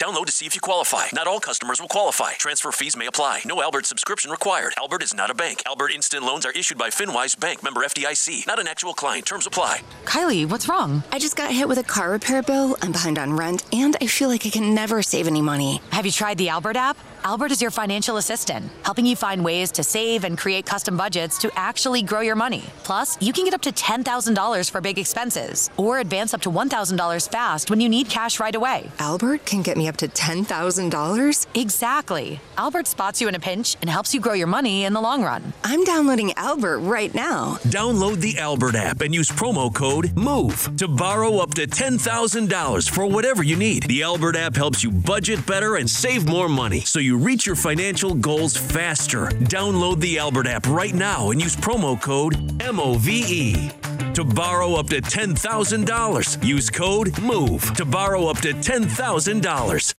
Download to see if you qualify. Not all customers will qualify. Transfer fees may apply. No Albert subscription required. Albert is not a bank. Albert Instant Loans are issued by FinWise Bank, member FDIC. Not an actual client. Terms apply. Kylie, what's wrong? I just got hit with a car repair bill. I'm behind on rent, and I feel like I can never save any money. Have you tried the Albert app? Albert is your financial assistant, helping you find ways to save and create custom budgets to actually grow your money. Plus, you can get up to $10,000 for big expenses or advance up to $1,000 fast when you need cash right away. Albert can get me up to $10,000? Exactly. Albert spots you in a pinch and helps you grow your money in the long run. I'm downloading Albert right now. Download the Albert app and use promo code MOVE to borrow up to $10,000 for whatever you need. The Albert app helps you budget better and save more money so you reach your financial goals faster. Download the Albert app right now and use promo code MOVE to borrow up to $10,000. Use code MOVE to borrow up to $10,000.